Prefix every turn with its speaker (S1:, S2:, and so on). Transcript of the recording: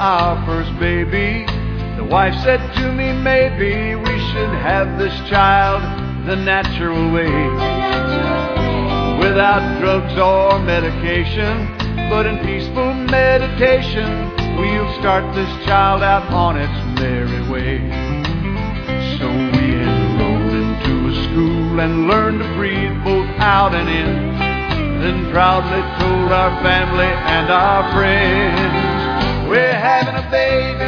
S1: our first baby, the wife said to me, maybe we should have this child the natural way, without drugs or medication, but in peaceful meditation, we'll start this child out on its merry way. So we enrolled into a school and learned to breathe both out and in, then proudly told our family and our friends, we're having a baby